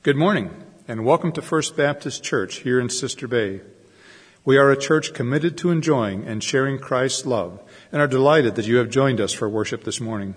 Good morning, and welcome to First Baptist Church here in Sister Bay. We are a church committed to enjoying and sharing Christ's love, and are delighted that you have joined us for worship this morning.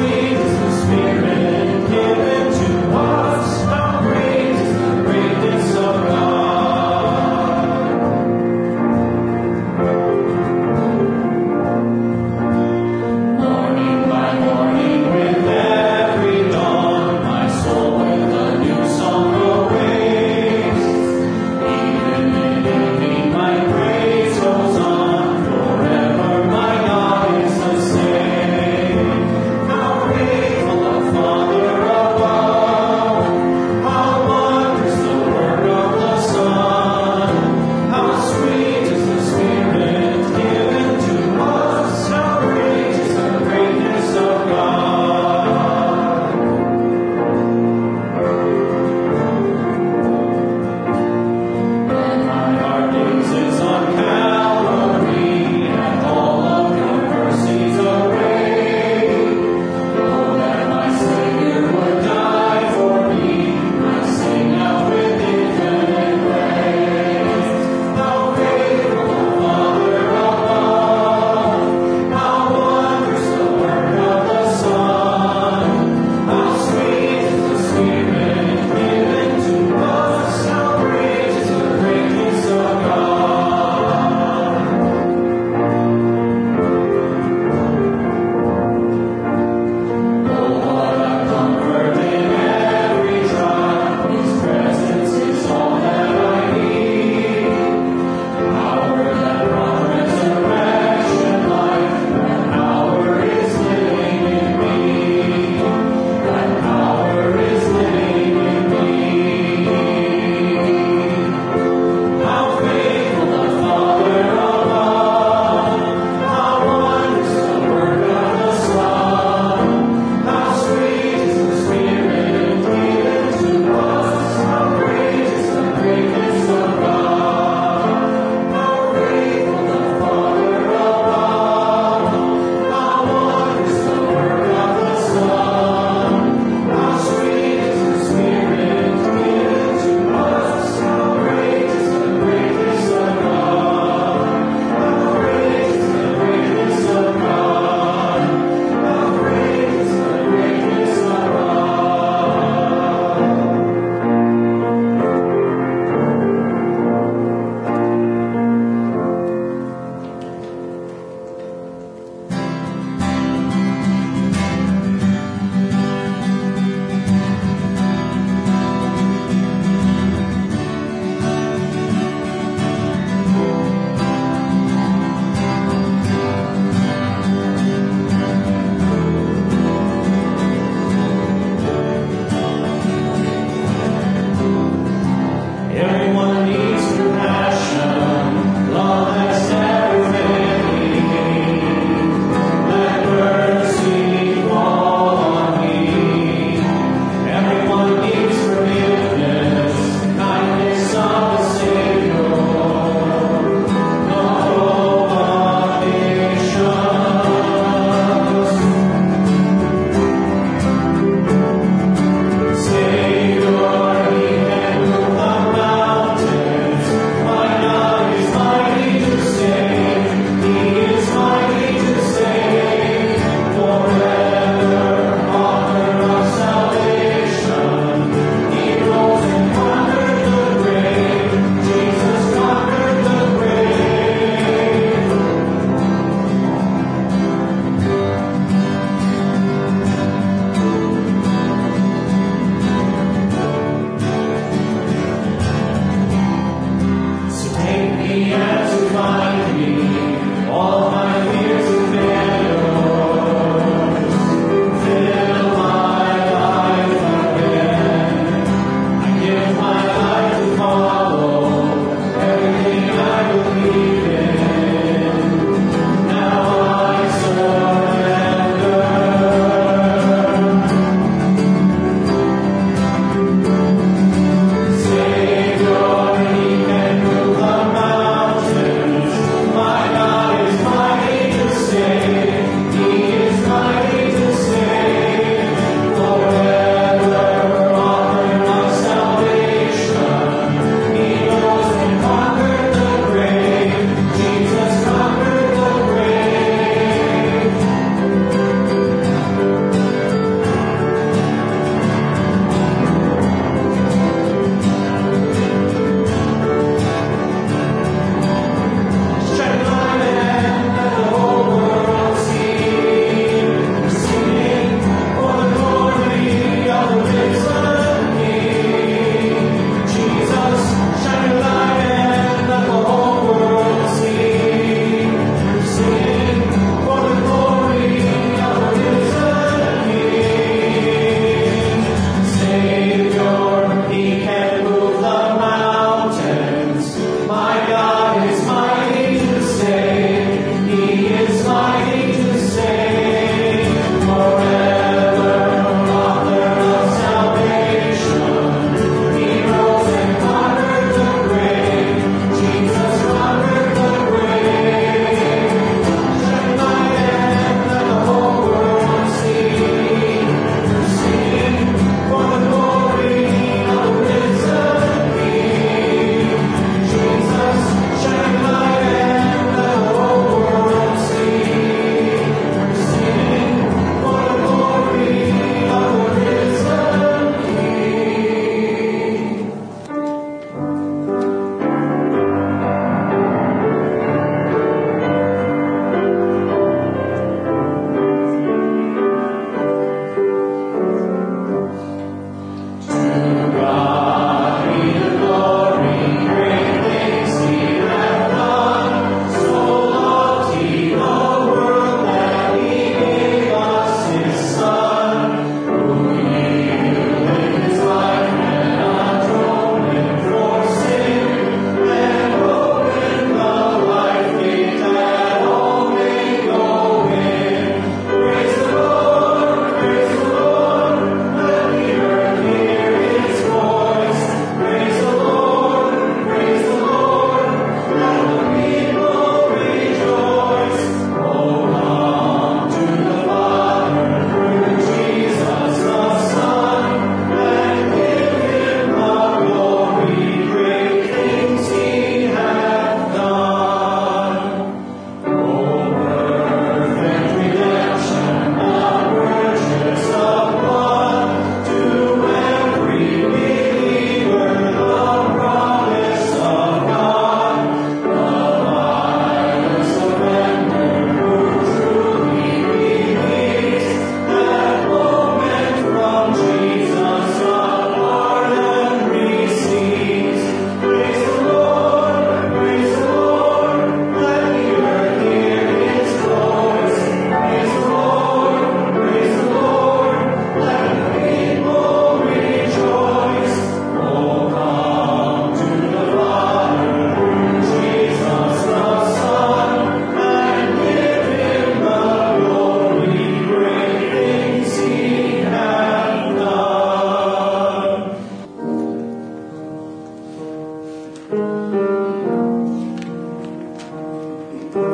Spirit given to us, how great is the greatness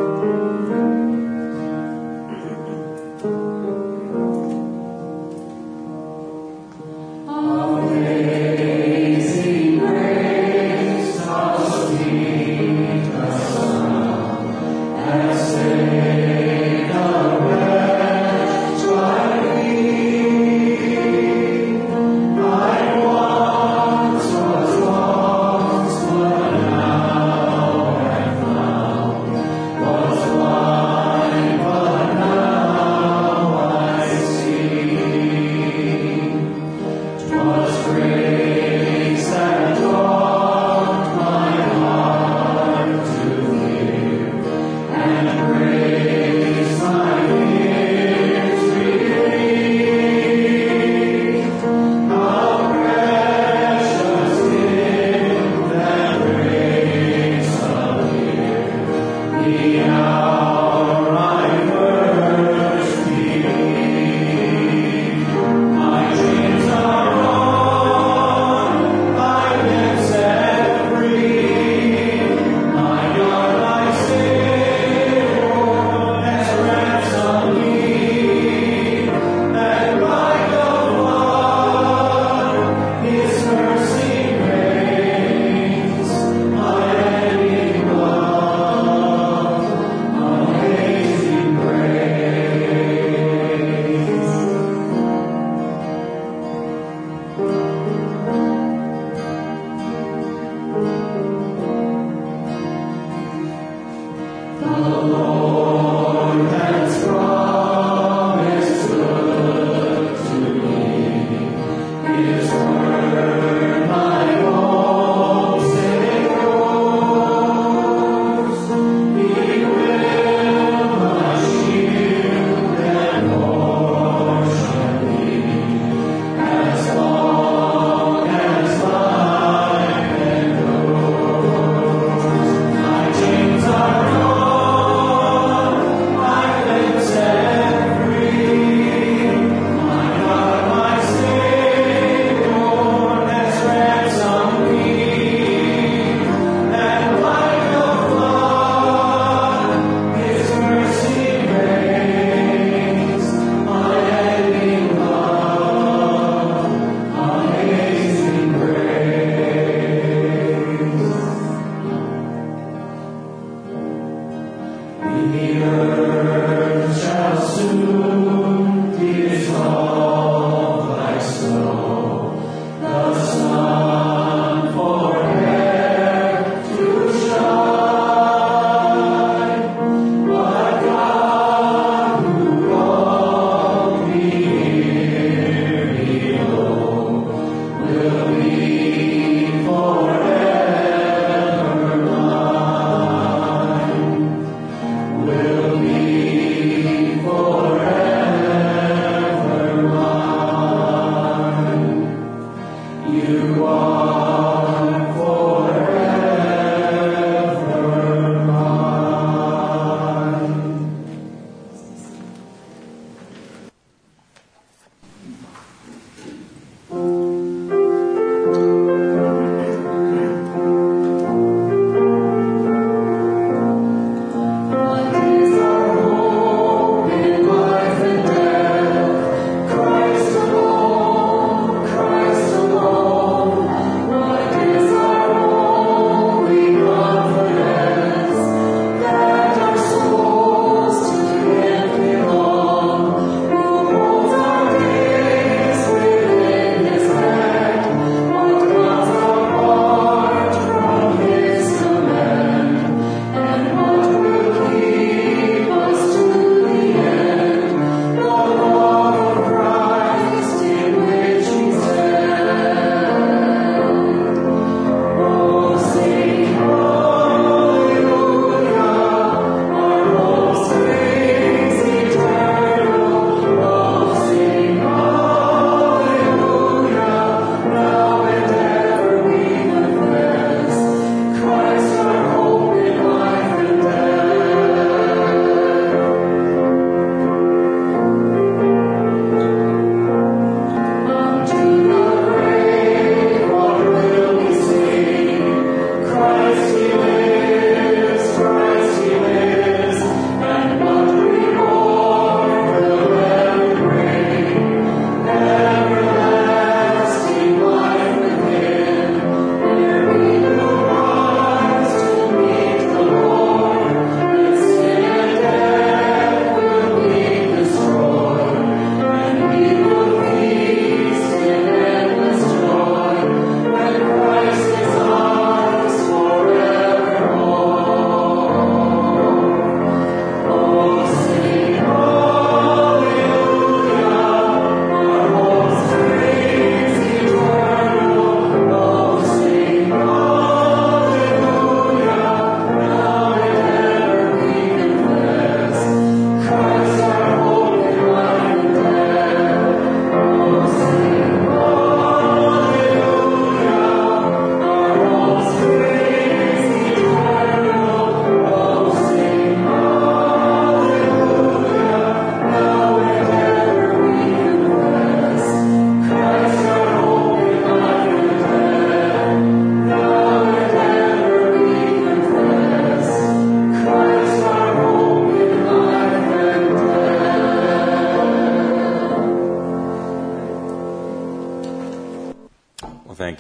Forever.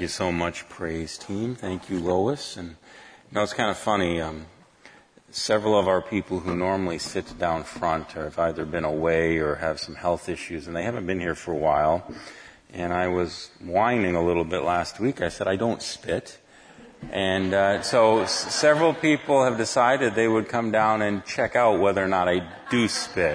Thank you so much, praise team. Thank you, Lois. And it's kind of funny. Several of our people who normally sit down front have either been away or have some health issues, and they haven't been here for a while. And I was whining a little bit last week. I said, I don't spit. And so several people have decided they would come down and check out whether or not I do spit.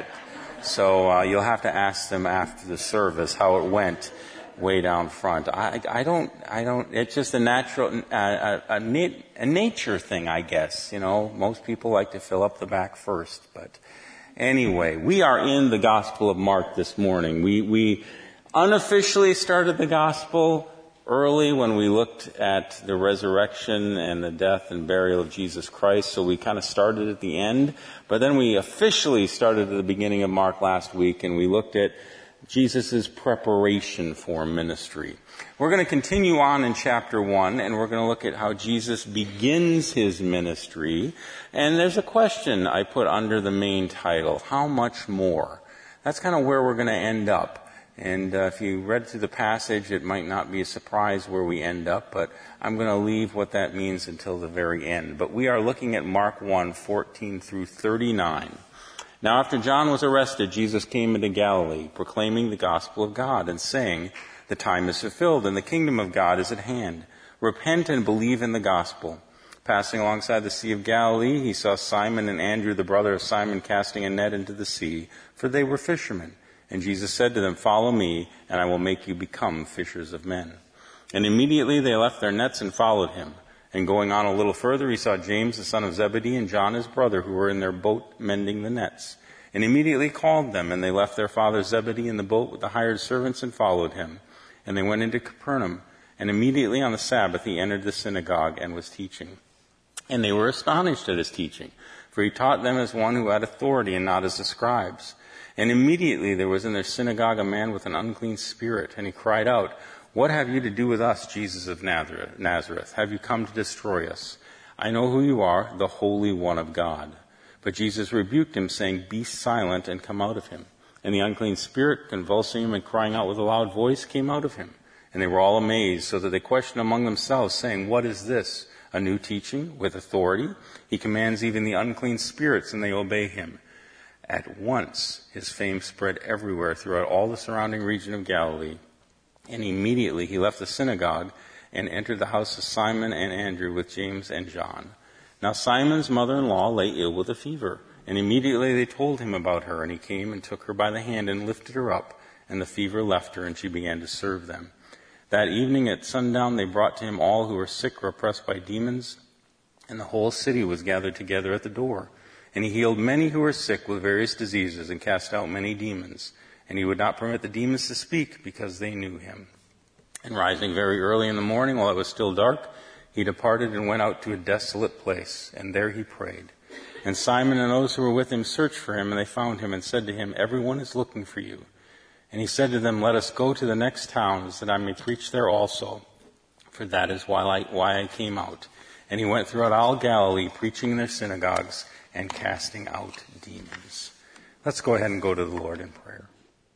So you'll have to ask them after the service how it went way down front. I don't, it's just a natural, a nature thing, I guess. Most people like to fill up the back first. But anyway, we are in the Gospel of Mark this morning. We unofficially started the Gospel early when we looked at the resurrection and the death and burial of Jesus Christ. So we kind of started at the end. But then we officially started at the beginning of Mark last week, and we looked at Jesus' preparation for ministry. We're going to continue on in chapter 1, and we're going to look at how Jesus begins his ministry. And there's a question I put under the main title, how much more? That's kind of where we're going to end up. And if you read through the passage, it might not be a surprise where we end up, but I'm going to leave what that means until the very end. But we are looking at Mark 1, 14 through 39. Now after John was arrested, Jesus came into Galilee, proclaiming the gospel of God and saying, the time is fulfilled and the kingdom of God is at hand. Repent and believe in the gospel. Passing alongside the Sea of Galilee, he saw Simon and Andrew, the brother of Simon, casting a net into the sea, for they were fishermen. And Jesus said to them, follow me, and I will make you become fishers of men. And immediately they left their nets and followed him. And going on a little further, he saw James, the son of Zebedee, and John, his brother, who were in their boat mending the nets. And immediately called them, and they left their father Zebedee in the boat with the hired servants and followed him. And they went into Capernaum. And immediately on the Sabbath he entered the synagogue and was teaching. And they were astonished at his teaching, for he taught them as one who had authority and not as the scribes. And immediately there was in their synagogue a man with an unclean spirit, and he cried out, what have you to do with us, Jesus of Nazareth? Have you come to destroy us? I know who you are, the Holy One of God. But Jesus rebuked him, saying, be silent and come out of him. And the unclean spirit, convulsing him and crying out with a loud voice, came out of him. And they were all amazed, so that they questioned among themselves, saying, what is this? A new teaching with authority? He commands even the unclean spirits, and they obey him. At once his fame spread everywhere throughout all the surrounding region of Galilee. And immediately he left the synagogue and entered the house of Simon and Andrew with James and John. Now Simon's mother-in-law lay ill with a fever, and immediately they told him about her, and he came and took her by the hand and lifted her up, and the fever left her, and she began to serve them. That evening at sundown they brought to him all who were sick or oppressed by demons, and the whole city was gathered together at the door. And he healed many who were sick with various diseases and cast out many demons. And he would not permit the demons to speak because they knew him. And rising very early in the morning while it was still dark, he departed and went out to a desolate place. And there he prayed. And Simon and those who were with him searched for him, and they found him and said to him, everyone is looking for you. And he said to them, let us go to the next towns that I may preach there also. For that is why I came out. And he went throughout all Galilee, preaching in their synagogues and casting out demons. Let's go ahead and go to the Lord in prayer.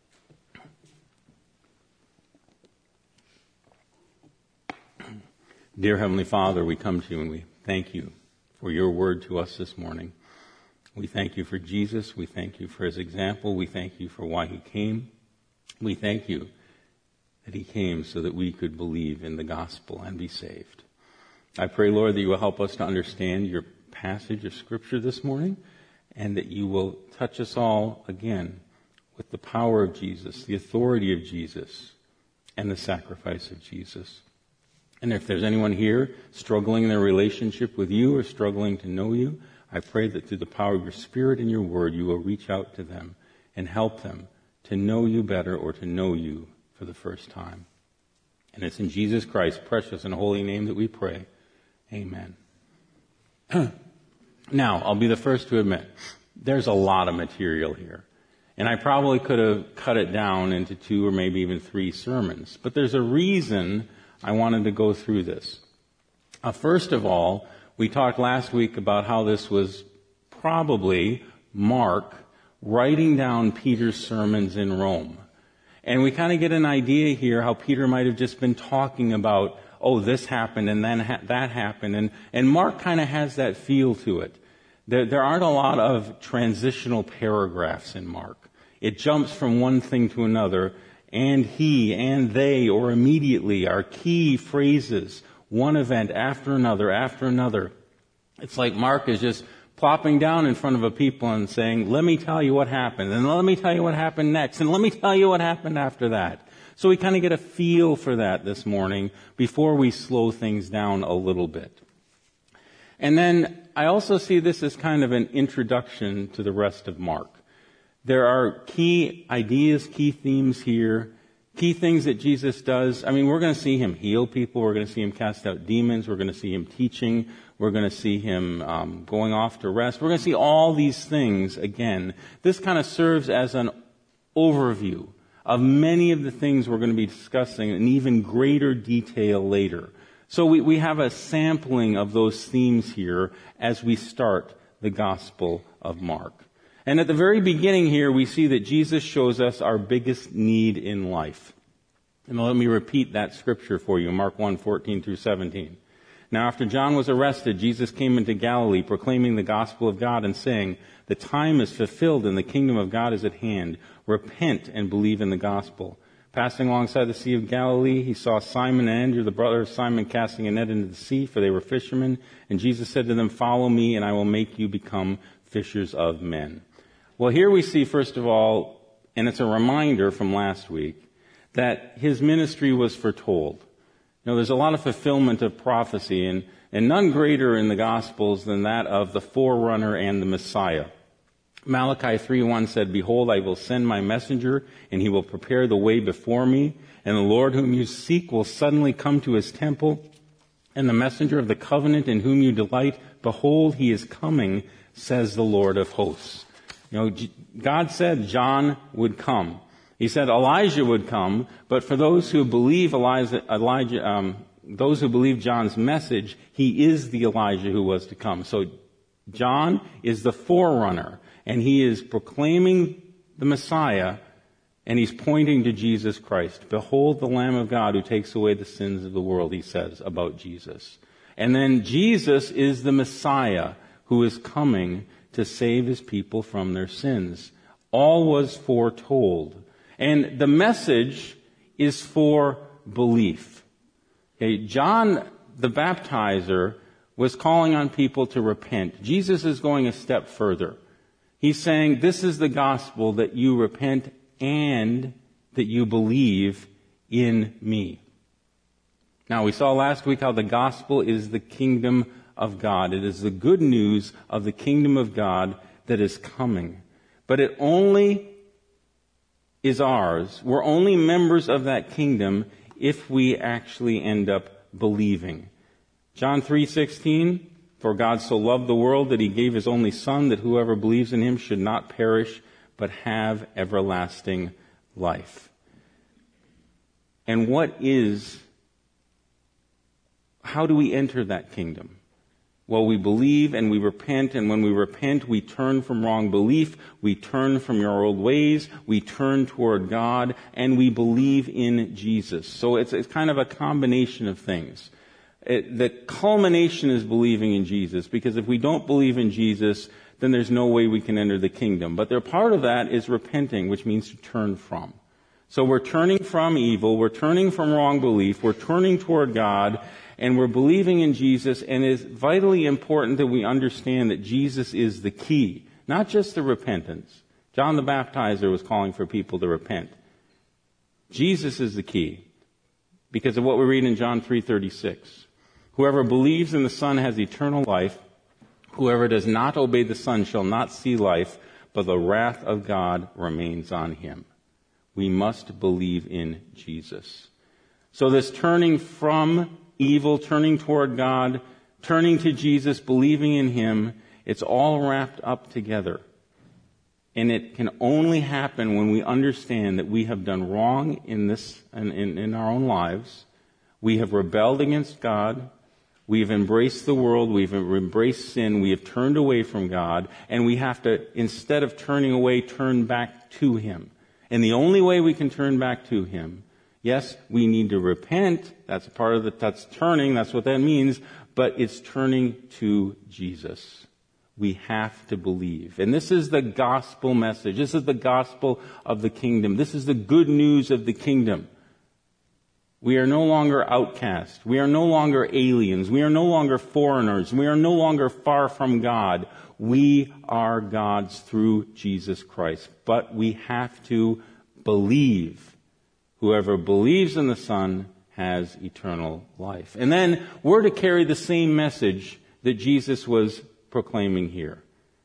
Dear Heavenly Father, we come to you and we thank you for your word to us this morning. We thank you for Jesus. We thank you for his example. We thank you for why he came. We thank you that he came so that we could believe in the gospel and be saved. I pray, Lord, that you will help us to understand your passage of Scripture this morning, and that you will touch us all again with the power of Jesus, the authority of Jesus, and the sacrifice of Jesus. And if there's anyone here struggling in their relationship with you or struggling to know you, I pray that through the power of your Spirit and your word, you will reach out to them and help them to know you better or to know you for the first time. And it's in Jesus Christ's precious and holy name that we pray. Amen. Now, I'll be the first to admit, there's a lot of material here. And I probably could have cut it down into 2 or maybe even 3 sermons. But there's a reason I wanted to go through this. First of all, we talked last week about how this was probably Mark writing down Peter's sermons in Rome. And we kind of get an idea here how Peter might have just been talking about oh, this happened and then that happened. And Mark kind of has that feel to it. There aren't a lot of transitional paragraphs in Mark. It jumps from one thing to another, and he and they or immediately are key phrases, one event after another after another. It's like Mark is just plopping down in front of a people and saying, let me tell you what happened, and let me tell you what happened next, and let me tell you what happened after that. So we kind of get a feel for that this morning before we slow things down a little bit. And then I also see this as kind of an introduction to the rest of Mark. There are key ideas, key themes here, key things that Jesus does. I mean, we're going to see him heal people. We're going to see him cast out demons. We're going to see him teaching. We're going to see him going off to rest. We're going to see all these things again. This kind of serves as an overview of many of the things we're going to be discussing in even greater detail later. So we have a sampling of those themes here as we start the Gospel of Mark. And at the very beginning here, we see that Jesus shows us our biggest need in life. And let me repeat that scripture for you, Mark 1:14 through 17. Now after John was arrested, Jesus came into Galilee, proclaiming the gospel of God and saying, the time is fulfilled and the kingdom of God is at hand. Repent and believe in the gospel. Passing alongside the Sea of Galilee, he saw Simon and Andrew, the brother of Simon, casting a net into the sea, for they were fishermen. And Jesus said to them, follow me, and I will make you become fishers of men. Well, here we see, first of all, and it's a reminder from last week, that his ministry was foretold. You know, there's a lot of fulfillment of prophecy, and none greater in the Gospels than that of the forerunner and the Messiah. Malachi 3:1 said, behold, I will send my messenger, and he will prepare the way before me, and the Lord whom you seek will suddenly come to his temple, and the messenger of the covenant in whom you delight, behold, he is coming, says the Lord of hosts. You know, God said John would come. He said Elijah would come, but for those who believe those who believe John's message, he is the Elijah who was to come. So John is the forerunner, and he is proclaiming the Messiah, and he's pointing to Jesus Christ. Behold the Lamb of God who takes away the sins of the world, he says about Jesus. And then Jesus is the Messiah who is coming to save his people from their sins. All was foretold. And the message is for belief. Okay, John the Baptizer was calling on people to repent. Jesus is going a step further. He's saying, this is the gospel, that you repent and that you believe in me. Now, we saw last week how the gospel is the kingdom of God. It is the good news of the kingdom of God that is coming. But it only is ours. We're only members of that kingdom if we actually end up believing. John 3:16, for God so loved the world that he gave his only Son, that whoever believes in him should not perish, but have everlasting life. And how do we enter that kingdom? Well, we believe and we repent, and when we repent, we turn from wrong belief, we turn from our old ways, we turn toward God, and we believe in Jesus. So it's kind of a combination of things. The culmination is believing in Jesus, because if we don't believe in Jesus, then there's no way we can enter the kingdom. But part of that is repenting, which means to turn from. So we're turning from evil, we're turning from wrong belief, we're turning toward God, and we're believing in Jesus, and it's vitally important that we understand that Jesus is the key, not just the repentance. John the Baptizer was calling for people to repent. Jesus is the key, because of what we read in John 3:36. Whoever believes in the Son has eternal life. Whoever does not obey the Son shall not see life, but the wrath of God remains on him. We must believe in Jesus. So this turning from evil, turning toward God, turning to Jesus, believing in him, it's all wrapped up together. And it can only happen when we understand that we have done wrong in our own lives. We have rebelled against God. We have embraced the world. We've embraced sin. We have turned away from God. And we have to, instead of turning away, turn back to him. And the only way we can turn back to him Yes, we need to repent. That's a part of that's turning. That's what that means. But it's turning to Jesus. We have to believe. And this is the gospel message. This is the gospel of the kingdom. This is the good news of the kingdom. We are no longer outcast. We are no longer aliens. We are no longer foreigners. We are no longer far from God. We are God's through Jesus Christ. But we have to believe. Whoever believes in the Son has eternal life. And then we're to carry the same message that Jesus was proclaiming here.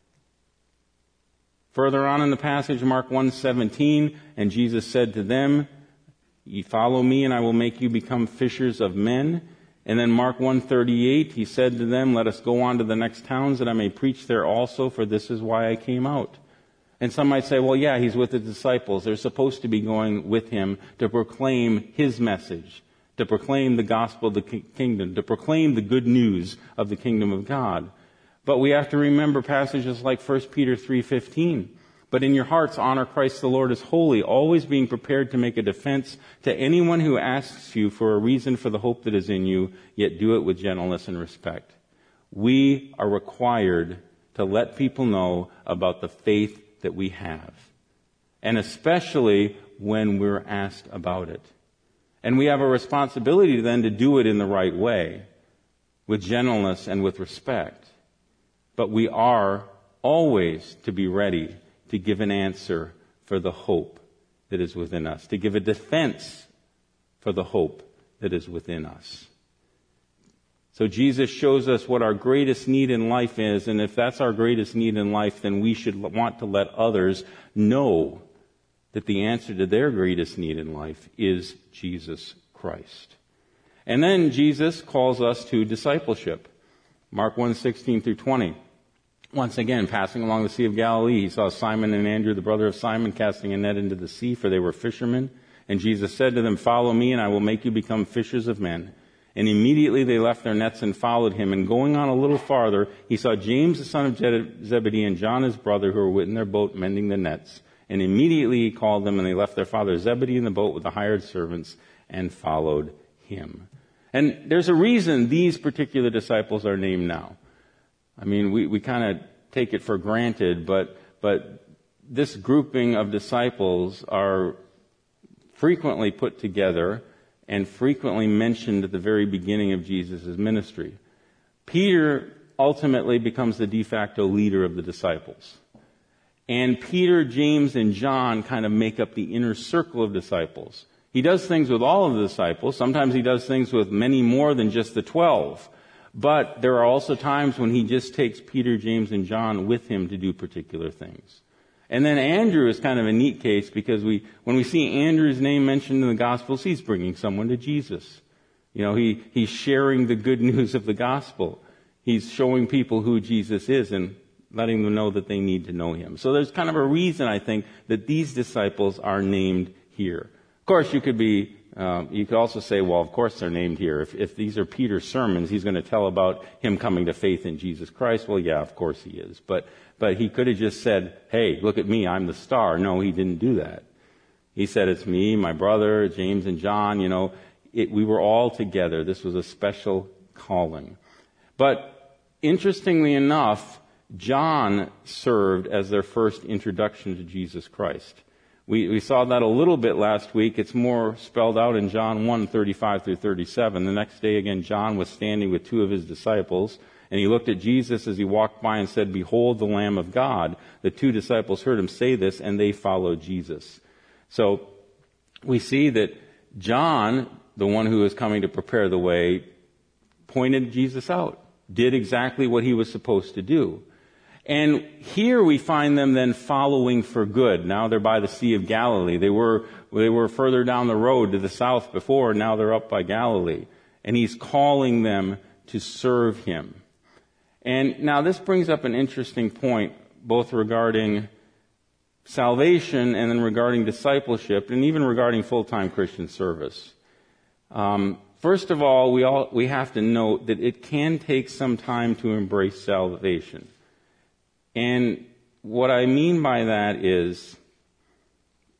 Further on in the passage, Mark 1:17, and Jesus said to them, "You follow me and I will make you become fishers of men." And then Mark 1:38, he said to them, "Let us go on to the next towns that I may preach there also, for this is why I came out." And some might say, well, yeah, he's with the disciples. They're supposed to be going with him to proclaim his message, to proclaim the gospel of the kingdom, to proclaim the good news of the kingdom of God. But we have to remember passages like 1 Peter 3:15. But in your hearts honor Christ the Lord as holy, always being prepared to make a defense to anyone who asks you for a reason for the hope that is in you, yet do it with gentleness and respect. We are required to let people know about the faith that we have, and especially when we're asked about it. And we have a responsibility then to do it in the right way, with gentleness and with respect. But we are always to be ready to give an answer for the hope that is within us, to give a defense for the hope that is within us. So Jesus shows us what our greatest need in life is, and if that's our greatest need in life, then we should want to let others know that the answer to their greatest need in life is Jesus Christ. And then Jesus calls us to discipleship. Mark 1:16 through 20. Once again, passing along the Sea of Galilee, he saw Simon and Andrew, the brother of Simon, casting a net into the sea, for they were fishermen. And Jesus said to them, "Follow me, and I will make you become fishers of men." And immediately they left their nets and followed him. And going on a little farther, he saw James the son of Zebedee and John his brother, who were in their boat mending the nets. And immediately he called them, and they left their father Zebedee in the boat with the hired servants and followed him. And there's a reason these particular disciples are named now. I mean, we kind of take it for granted, but this grouping of disciples are frequently put together and frequently mentioned at the very beginning of Jesus' ministry. Peter ultimately becomes the de facto leader of the disciples. And Peter, James, and John kind of make up the inner circle of disciples. He does things with all of the disciples. Sometimes he does things with many more than just the 12. But there are also times when he just takes Peter, James, and John with him to do particular things. And then Andrew is kind of a neat case because when we see Andrew's name mentioned in the Gospels, he's bringing someone to Jesus. You know, he's sharing the good news of the gospel. He's showing people who Jesus is and letting them know that they need to know him. So there's kind of a reason, I think, that these disciples are named here. Of course, you could also say, well, of course they're named here. If these are Peter's sermons, he's going to tell about him coming to faith in Jesus Christ. Well, yeah, of course he is. But he could have just said, hey, look at me, I'm the star. No, he didn't do that. He said, it's me, my brother, James and John, we were all together. This was a special calling. But interestingly enough, John served as their first introduction to Jesus Christ. We saw that a little bit last week. It's more spelled out in John 1:35 through 37. The next day again, John was standing with two of his disciples, and he looked at Jesus as he walked by and said, "Behold the Lamb of God." The two disciples heard him say this, and they followed Jesus. So we see that John, the one who was coming to prepare the way, pointed Jesus out, did exactly what he was supposed to do. And here we find them then following for good. Now they're by the Sea of Galilee. They were further down the road to the south before, now they're up by Galilee. And he's calling them to serve him. And now this brings up an interesting point, both regarding salvation and then regarding discipleship and even regarding full-time Christian service. First of all, we have to note that it can take some time to embrace salvation. And what I mean by that is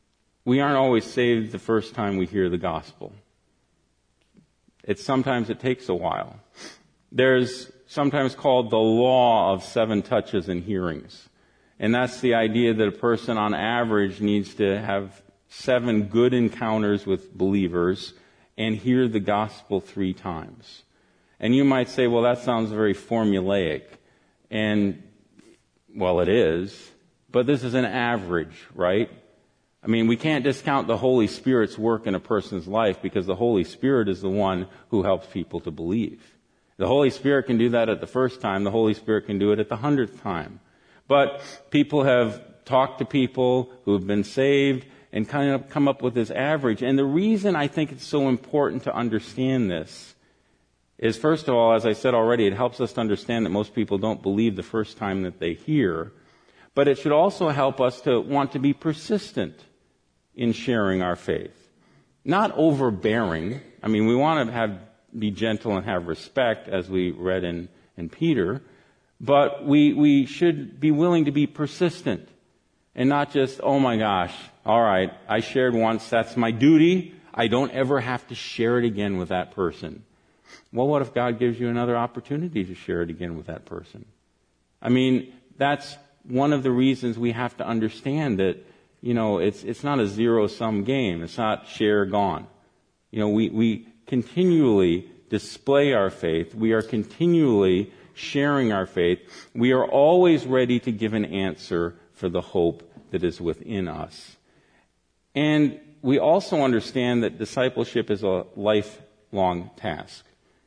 We aren't always saved the first time we hear the gospel. Sometimes it takes a while. There's sometimes called the law of 7 touches and hearings. And that's the idea that a person on average needs to have 7 good encounters with believers and hear the gospel 3 times. And you might say, well, that sounds very formulaic. And, well, it is. But this is an average, right? I mean, we can't discount the Holy Spirit's work in a person's life because the Holy Spirit is the one who helps people to believe. The Holy Spirit can do that at the first time. The Holy Spirit can do it at the 100th time. But people have talked to people who have been saved and kind of come up with this average. And the reason I think it's so important to understand this is, first of all, as I said already, it helps us to understand that most people don't believe the first time that they hear. But it should also help us to want to be persistent in sharing our faith. Not overbearing. I mean, we want to be gentle and have respect, as we read in Peter. But we should be willing to be persistent and not just, oh my gosh, all right, I shared once, that's my duty. I don't ever have to share it again with that person. Well, what if God gives you another opportunity to share it again with that person? I mean, that's one of the reasons we have to understand that, it's not a zero-sum game. It's not share gone. We continually display our faith. We are continually sharing our faith. We are always ready to give an answer for the hope that is within us. And we also understand that discipleship is a lifelong task.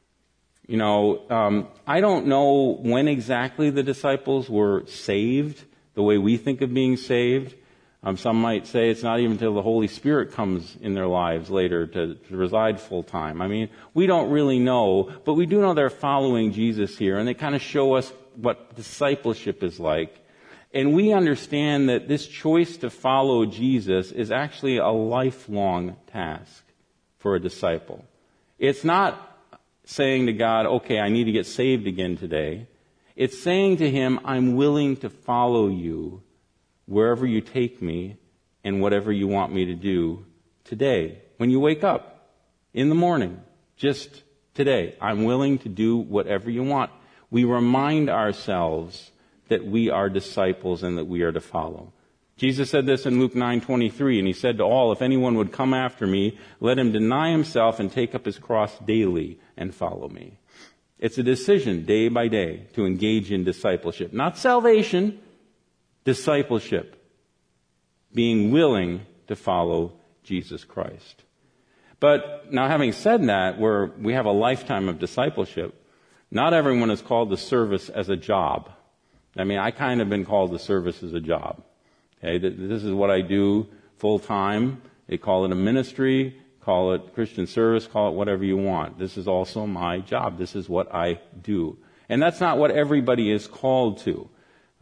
I don't know when exactly the disciples were saved, the way we think of being saved. Some might say it's not even until the Holy Spirit comes in their lives later to reside full time. I mean, we don't really know, but we do know they're following Jesus here, and they kind of show us what discipleship is like. And we understand that this choice to follow Jesus is actually a lifelong task for a disciple. It's not saying to God, okay, I need to get saved again today. It's saying to Him, I'm willing to follow you wherever you take me and whatever you want me to do today. When you wake up in the morning, just today, I'm willing to do whatever you want. We remind ourselves that we are disciples and that we are to follow. Jesus said this in Luke 9:23, and He said to all, if anyone would come after me, let him deny himself and take up his cross daily and follow me. It's a decision day by day to engage in discipleship. Not salvation, discipleship. Being willing to follow Jesus Christ. But now, having said that, we have a lifetime of discipleship. Not everyone is called to service as a job. I mean, I kind of been called to service as a job. Okay, this is what I do full time. They call it a ministry, call it Christian service, call it whatever you want. This is also my job. This is what I do. And that's not what everybody is called to.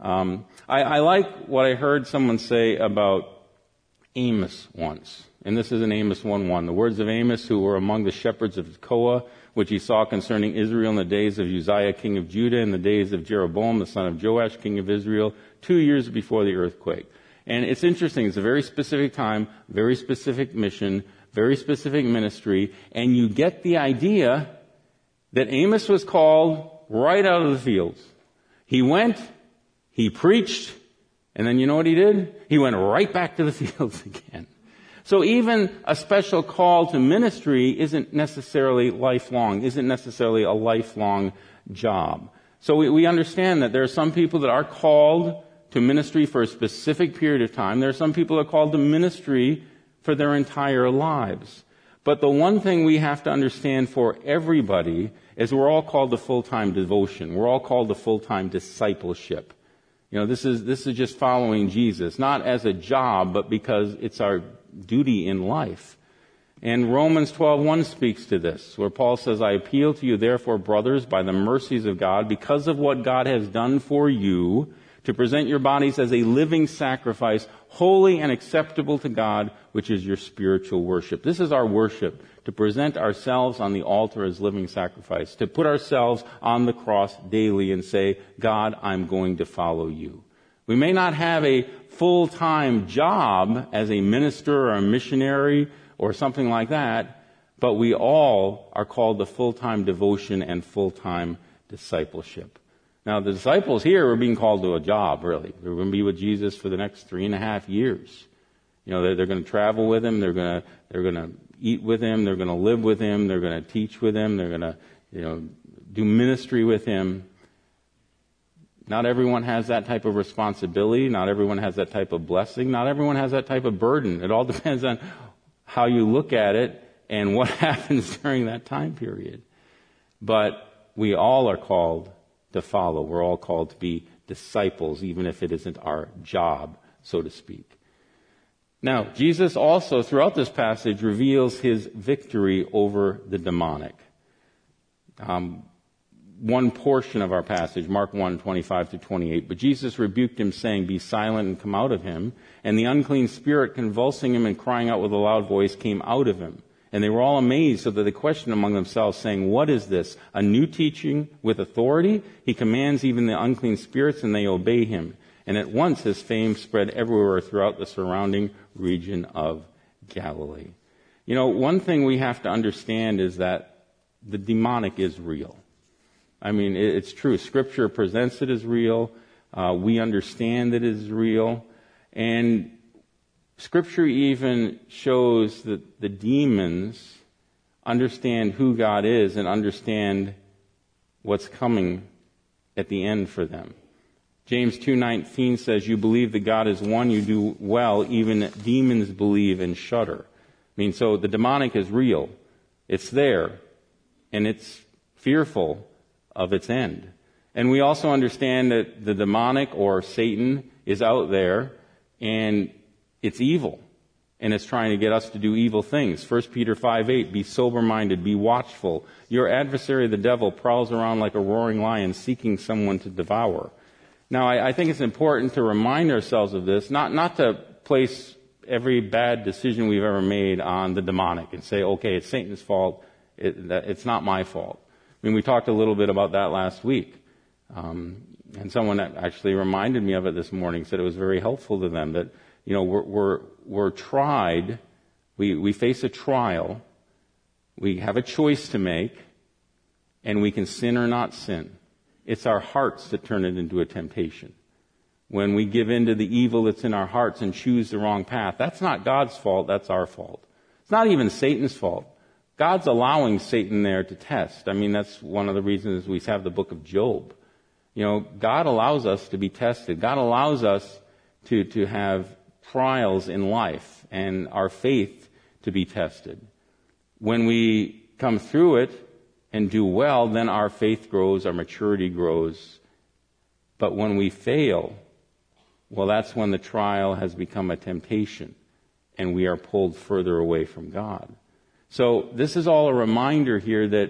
I like what I heard someone say about Amos once. And this is in Amos 1:1. The words of Amos, who were among the shepherds of Tekoa, which he saw concerning Israel in the days of Uzziah, king of Judah, in the days of Jeroboam, the son of Joash, king of Israel, 2 years before the earthquake. And it's interesting. It's a very specific time, very specific mission, very specific ministry. And you get the idea that Amos was called right out of the fields. He went, he preached, and then you know what he did? He went right back to the fields again. So even a special call to ministry isn't necessarily lifelong, isn't necessarily a lifelong job. So we understand that there are some people that are called to ministry for a specific period of time. There are some people that are called to ministry for their entire lives. But the one thing we have to understand for everybody is we're all called to full-time devotion. We're all called to full-time discipleship. This is just following Jesus, not as a job, but because it's our duty in life. And Romans 12:1 speaks to this, where Paul says, I appeal to you, therefore, brothers, by the mercies of God, because of what God has done for you, to present your bodies as a living sacrifice, holy and acceptable to God, which is your spiritual worship. This is our worship, to present ourselves on the altar as living sacrifice, to put ourselves on the cross daily and say, God, I'm going to follow you. We may not have a full-time job as a minister or a missionary or something like that, but we all are called to full-time devotion and full-time discipleship. Now, the disciples here are being called to a job, really. They're going to be with Jesus for the next 3.5 years. You know, they're going to travel with him. They're going to eat with him. They're going to live with him. They're going to teach with him. They're going to, do ministry with him. Not everyone has that type of responsibility. Not everyone has that type of blessing. Not everyone has that type of burden. It all depends on how you look at it and what happens during that time period. But we all are called to follow. We're all called to be disciples, even if it isn't our job, so to speak. Now, Jesus also, throughout this passage, reveals his victory over the demonic. One portion of our passage, Mark 1:25-28, but Jesus rebuked him, saying, "Be silent and come out of him. And the unclean spirit, convulsing him and crying out with a loud voice, came out of him. And they were all amazed, so that they questioned among themselves, saying, 'What is this? A new teaching with authority? He commands even the unclean spirits, and they obey him.' And at once his fame spread everywhere throughout the surrounding region of Galilee." You know, one thing we have to understand is that the demonic is real. I mean, it's true. Scripture presents it as real. We understand that it is real. And Scripture even shows that the demons understand who God is and understand what's coming at the end for them. James 2:19 says, "You believe that God is one, you do well. Even demons believe and shudder." I mean, so the demonic is real. It's there. And it's fearful of its end. And we also understand that the demonic, or Satan, is out there and it's evil. And it's trying to get us to do evil things. 1 Peter 5:8, "Be sober-minded, be watchful. Your adversary, the devil, prowls around like a roaring lion seeking someone to devour." Now, I think it's important to remind ourselves of this, not to place every bad decision we've ever made on the demonic and say, okay, it's Satan's fault, it's not my fault. I mean, we talked a little bit about that last week. And someone actually reminded me of it this morning, said it was very helpful to them that, we're tried, we face a trial, we have a choice to make, and we can sin or not sin. It's our hearts that turn it into a temptation. When we give in to the evil that's in our hearts and choose the wrong path, that's not God's fault, that's our fault. It's not even Satan's fault. God's allowing Satan there to test. I mean, that's one of the reasons we have the book of Job. God allows us to be tested. God allows us to have trials in life and our faith to be tested. When we come through it and do well, then our faith grows, our maturity grows. But when we fail, well, that's when the trial has become a temptation and we are pulled further away from God. So this is all a reminder here that,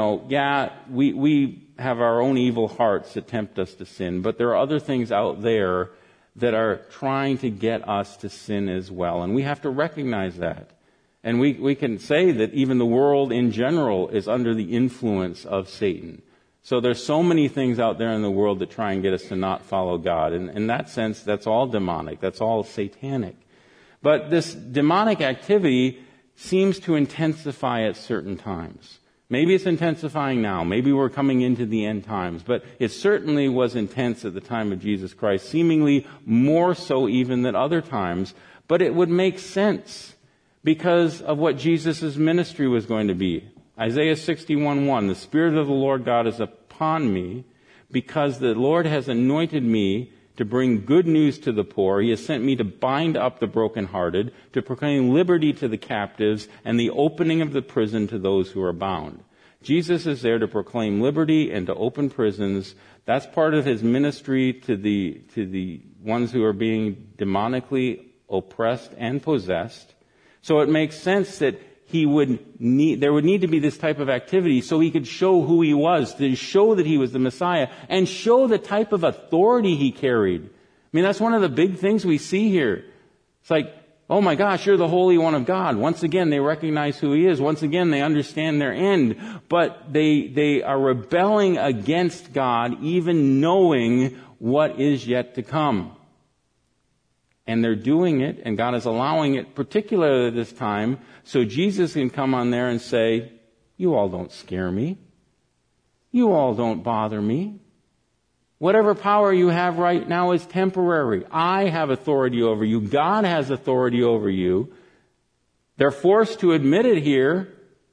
we have our own evil hearts that tempt us to sin, but there are other things out there that are trying to get us to sin as well. And we have to recognize that. And we can say that even the world in general is under the influence of Satan. So there's so many things out there in the world that try and get us to not follow God. And in that sense, that's all demonic. That's all satanic. But this demonic activity seems to intensify at certain times. Maybe it's intensifying now. Maybe we're coming into the end times. But it certainly was intense at the time of Jesus Christ, seemingly more so even than other times. But it would make sense because of what Jesus' ministry was going to be. Isaiah 61:1, "The Spirit of the Lord God is upon me, because the Lord has anointed me to bring good news to the poor. He has sent me to bind up the brokenhearted, to proclaim liberty to the captives, and the opening of the prison to those who are bound." Jesus is there to proclaim liberty and to open prisons. That's part of his ministry to the ones who are being demonically oppressed and possessed. So it makes sense that there would need to be this type of activity so he could show who he was, to show that he was the Messiah, and show the type of authority he carried. I mean, that's one of the big things we see here. It's like, oh my gosh, you're the Holy One of God. Once again, they recognize who he is. Once again, they understand their end. But they are rebelling against God, even knowing what is yet to come. And they're doing it, and God is allowing it, particularly at this time, so Jesus can come on there and say, you all don't scare me. You all don't bother me. Whatever power you have right now is temporary. I have authority over you. God has authority over you. They're forced to admit it here.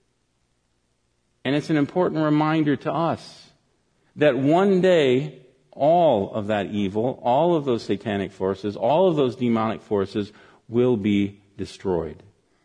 And it's an important reminder to us that one day, all of that evil, all of those satanic forces, all of those demonic forces will be destroyed.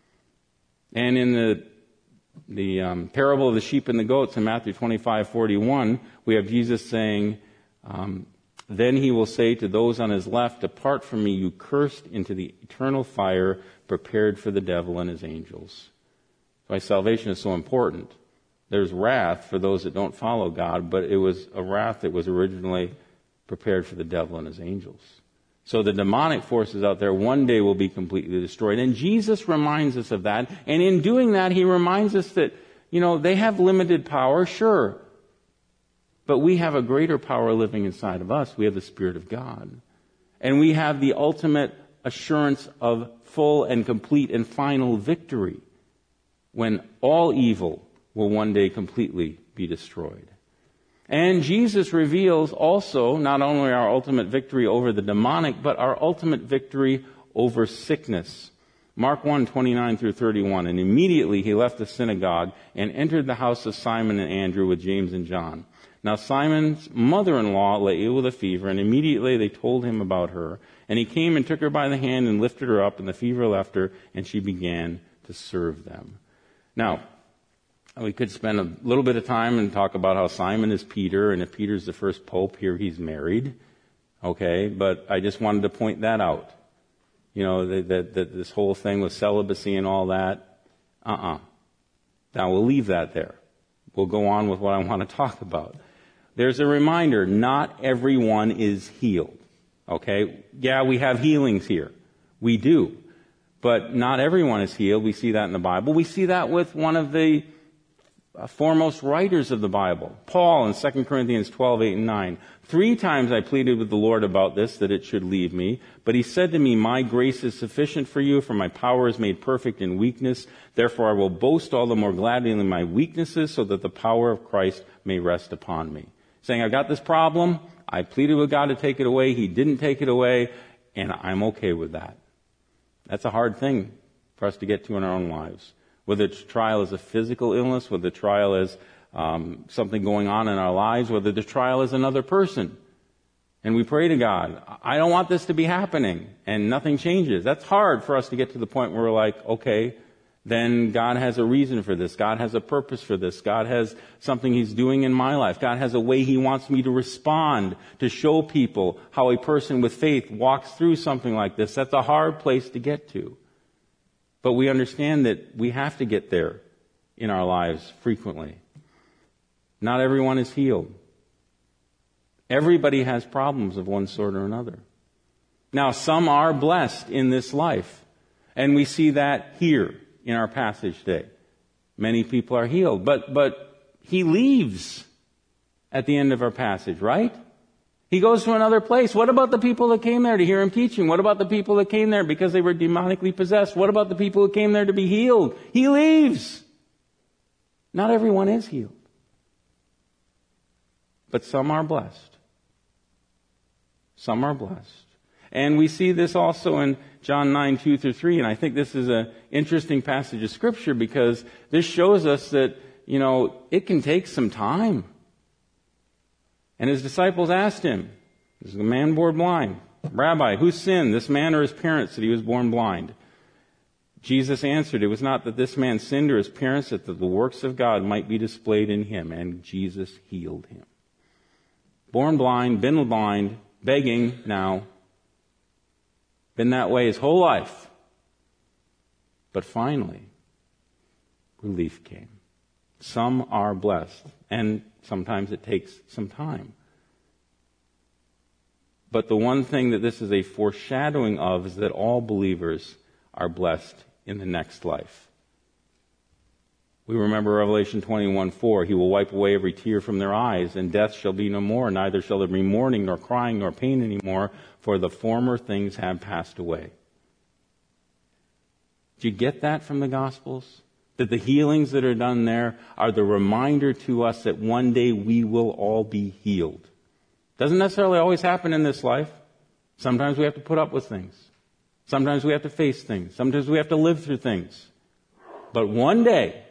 And in the parable of the sheep and the goats in Matthew 25:41, we have Jesus saying, then he will say to those on his left, depart from me, you cursed, into the eternal fire prepared for the devil and his angels. Why salvation is so important. There's wrath for those that don't follow God, but it was a wrath that was originally prepared for the devil and his angels. So the demonic forces out there one day will be completely destroyed. And Jesus reminds us of that. And in doing that, he reminds us that, they have limited power, sure. But we have a greater power living inside of us. We have the Spirit of God. And we have the ultimate assurance of full and complete and final victory when all evil will one day completely be destroyed. And Jesus reveals also not only our ultimate victory over the demonic, but our ultimate victory over sickness. Mark 1:29-31. And immediately he left the synagogue and entered the house of Simon and Andrew with James and John. Now Simon's mother-in-law lay ill with a fever, and immediately they told him about her. And he came and took her by the hand and lifted her up, and the fever left her, and she began to serve them. Now, we could spend a little bit of time and talk about how Simon is Peter, and if Peter's the first pope, here he's married. Okay, but I just wanted to point that out. That this whole thing with celibacy and all that. Now we'll leave that there. We'll go on with what I want to talk about. There's a reminder, not everyone is healed. Okay? Yeah, we have healings here. We do. But not everyone is healed. We see that in the Bible. We see that with one of the foremost writers of the Bible, Paul, in 2 Corinthians 12:8-9. 3 times I pleaded with the Lord about this, that it should leave me. But he said to me, my grace is sufficient for you, for my power is made perfect in weakness. Therefore I will boast all the more gladly in my weaknesses, so that the power of Christ may rest upon me. Saying, I've got this problem. I pleaded with God to take it away. He didn't take it away, and I'm okay with that. That's a hard thing for us to get to in our own lives. Whether the trial is a physical illness, whether the trial is something going on in our lives, whether the trial is another person. And we pray to God, I don't want this to be happening, and nothing changes. That's hard for us to get to the point where we're like, okay, then God has a reason for this. God has a purpose for this. God has something he's doing in my life. God has a way he wants me to respond, to show people how a person with faith walks through something like this. That's a hard place to get to. But we understand that we have to get there in our lives frequently. Not everyone is healed. Everybody has problems of one sort or another. Now, some are blessed in this life. And we see that here in our passage today. Many people are healed. But he leaves at the end of our passage, right? He goes to another place. What about the people that came there to hear him teaching? What about the people that came there because they were demonically possessed? What about the people who came there to be healed? He leaves. Not everyone is healed. But some are blessed. Some are blessed. And we see this also in John 9:2-3. And I think this is an interesting passage of Scripture because this shows us that, it can take some time. And his disciples asked him, this is a man born blind, Rabbi, who sinned, this man or his parents, that he was born blind? Jesus answered, it was not that this man sinned or his parents, that the works of God might be displayed in him. And Jesus healed him. Born blind, been blind, begging now. Been that way his whole life. But finally, relief came. Some are blessed. And sometimes it takes some time. But the one thing that this is a foreshadowing of is that all believers are blessed in the next life. We remember Revelation 21:4. He will wipe away every tear from their eyes, and death shall be no more. Neither shall there be mourning, nor crying, nor pain anymore, for the former things have passed away. Do you get that from the Gospels? That the healings that are done there are the reminder to us that one day we will all be healed. Doesn't necessarily always happen in this life. Sometimes we have to put up with things. Sometimes we have to face things. Sometimes we have to live through things. But one day,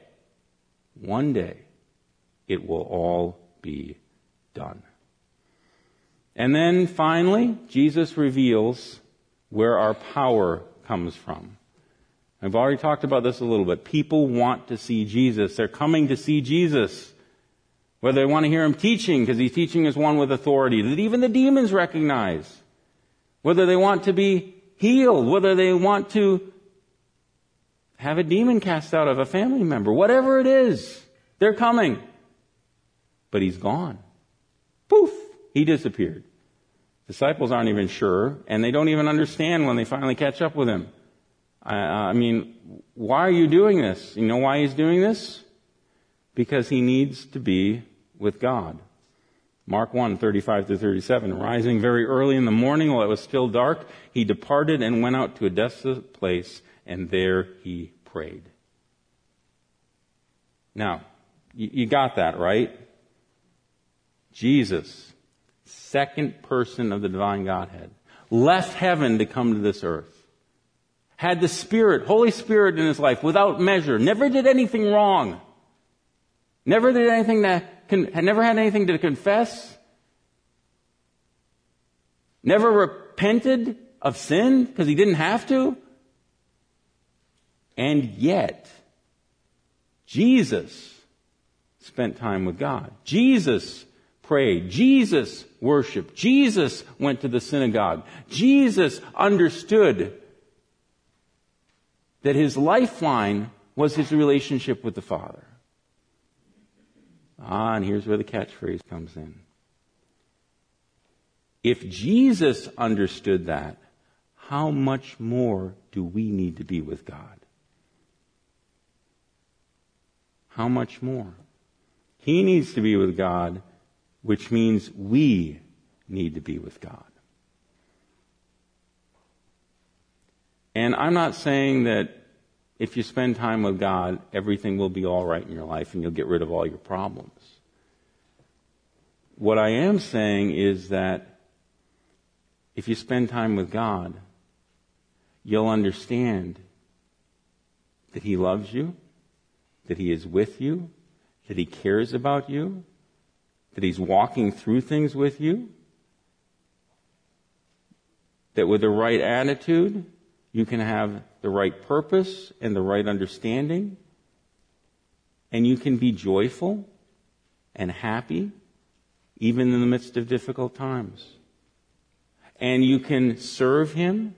it will all be done. And then finally, Jesus reveals where our power comes from. I've already talked about this a little bit. People want to see Jesus. They're coming to see Jesus. Whether they want to hear him teaching, because he's teaching as one with authority, that even the demons recognize. Whether they want to be healed, whether they want to have a demon cast out of a family member, whatever it is, they're coming. But he's gone. Poof! He disappeared. Disciples aren't even sure, and they don't even understand when they finally catch up with him. I mean, why are you doing this? You know why he's doing this? Because he needs to be with God. Mark 1:35-37. Rising very early in the morning while it was still dark, he departed and went out to a desolate place, and there he prayed. Now, you got that, right? Jesus, second person of the divine Godhead, left heaven to come to this earth. Had the Spirit, Holy Spirit in his life without measure, never did anything wrong. Never did anything never had anything to confess. Never repented of sin because he didn't have to. And yet, Jesus spent time with God. Jesus prayed. Jesus worshiped. Jesus went to the synagogue. Jesus understood that his lifeline was his relationship with the Father. And here's where the catchphrase comes in. If Jesus understood that, how much more do we need to be with God? How much more? He needs to be with God, which means we need to be with God. And I'm not saying that if you spend time with God, everything will be all right in your life and you'll get rid of all your problems. What I am saying is that if you spend time with God, you'll understand that he loves you, that he is with you, that he cares about you, that he's walking through things with you, that with the right attitude, you can have the right purpose and the right understanding, and you can be joyful and happy even in the midst of difficult times. And you can serve him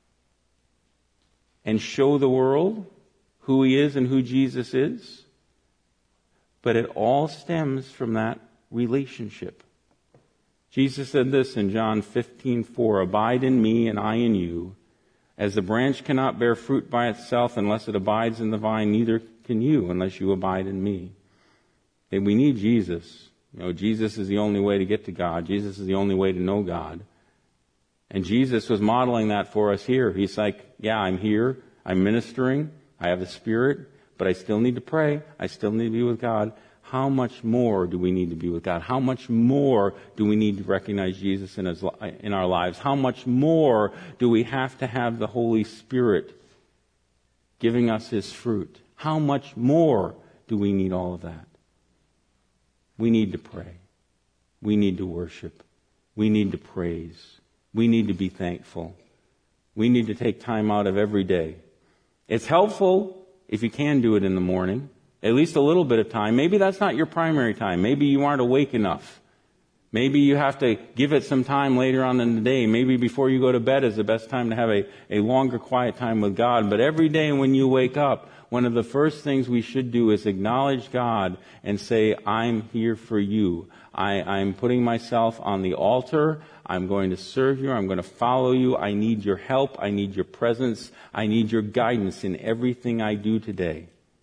and show the world who he is and who Jesus is. But it all stems from that relationship. Jesus said this in John 15:4, "Abide in me and I in you. As the branch cannot bear fruit by itself unless it abides in the vine, neither can you unless you abide in me." And we need Jesus. Jesus is the only way to get to God. Jesus is the only way to know God. And Jesus was modeling that for us here. He's like, yeah, I'm here. I'm ministering. I have the Spirit, but I still need to pray. I still need to be with God. How much more do we need to be with God? How much more do we need to recognize Jesus in our lives? How much more do we have to have the Holy Spirit giving us his fruit? How much more do we need all of that? We need to pray. We need to worship. We need to praise. We need to be thankful. We need to take time out of every day. It's helpful if you can do it in the morning. At least a little bit of time. Maybe that's not your primary time. Maybe you aren't awake enough. Maybe you have to give it some time later on in the day. Maybe before you go to bed is the best time to have a longer quiet time with God. But every day when you wake up, one of the first things we should do is acknowledge God and say, I'm here for you. I'm putting myself on the altar. I'm going to serve you. I'm going to follow you. I need your help. I need your presence. I need your guidance in everything I do today.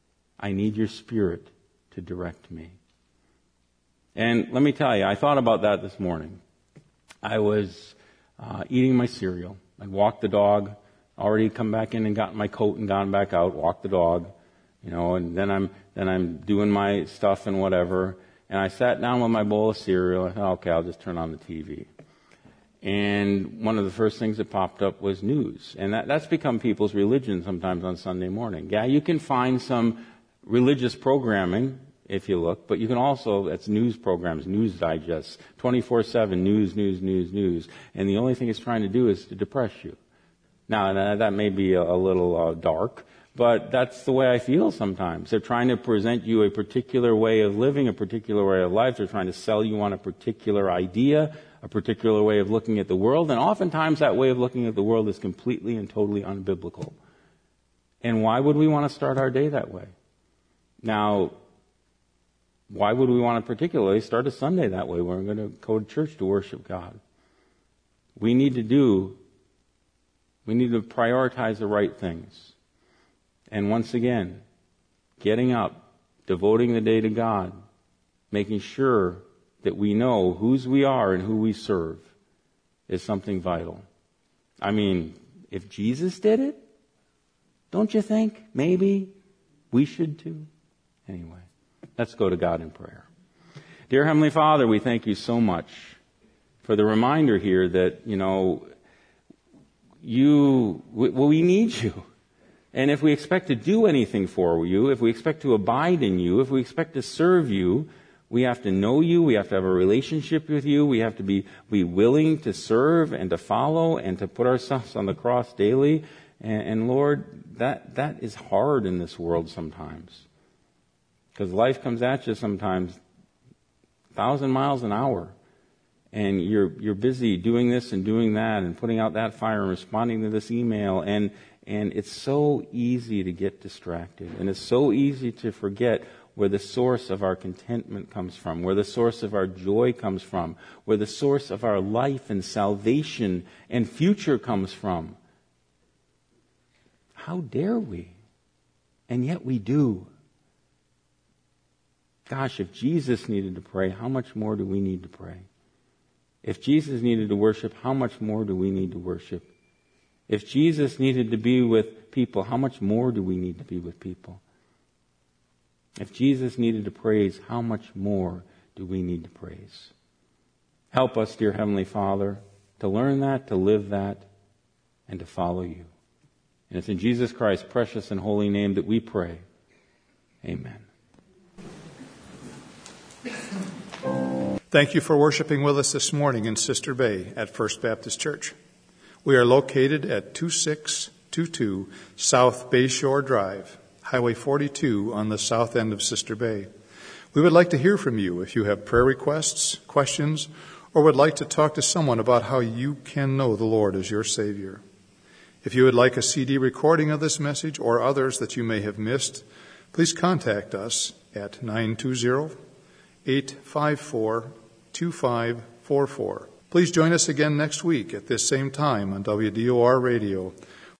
I need your Spirit to direct me. And let me tell you, I thought about that this morning. I was eating my cereal. I'd walked the dog, already come back in and gotten my coat and gone back out, walked the dog, and then I'm doing my stuff and whatever. And I sat down with my bowl of cereal. I thought, okay, I'll just turn on the TV. And one of the first things that popped up was news. And that's become people's religion sometimes on Sunday morning. Yeah, you can find some religious programming if you look, but you can also, that's news programs, news digests, 24/7, news. And the only thing it's trying to do is to depress you. Now, that may be a little dark, but that's the way I feel sometimes. They're trying to present you a particular way of living, a particular way of life. They're trying to sell you on a particular idea, a particular way of looking at the world, and oftentimes that way of looking at the world is completely and totally unbiblical. And why would we want to start our day that way? Now, why would we want to particularly start a Sunday that way? We're going to go to church to worship God. We need to prioritize the right things. And once again, getting up, devoting the day to God, making sure that we know whose we are and who we serve is something vital. I mean, if Jesus did it, don't you think maybe we should too? Anyway, let's go to God in prayer. Dear Heavenly Father, we thank you so much for the reminder here that, we need you. And if we expect to do anything for you, if we expect to abide in you, if we expect to serve you, we have to know you, we have to have a relationship with you, we have to be willing to serve and to follow and to put ourselves on the cross daily. And Lord, that is hard in this world sometimes. Because life comes at you sometimes 1,000 miles an hour. And you're busy doing this and doing that and putting out that fire and responding to this email. And it's so easy to get distracted. And it's so easy to forget where the source of our contentment comes from, where the source of our joy comes from, where the source of our life and salvation and future comes from. How dare we? And yet we do. Gosh, if Jesus needed to pray, how much more do we need to pray? If Jesus needed to worship, how much more do we need to worship? If Jesus needed to be with people, how much more do we need to be with people? If Jesus needed to praise, how much more do we need to praise? Help us, dear Heavenly Father, to learn that, to live that, and to follow you. And it's in Jesus Christ's precious and holy name that we pray. Amen. Thank you for worshiping with us this morning in Sister Bay at First Baptist Church. We are located at 2622 South Bayshore Drive, Highway 42 on the south end of Sister Bay. We would like to hear from you if you have prayer requests, questions, or would like to talk to someone about how you can know the Lord as your Savior. If you would like a CD recording of this message or others that you may have missed, please contact us at 920-854-2544. Please join us again next week at this same time on WDOR Radio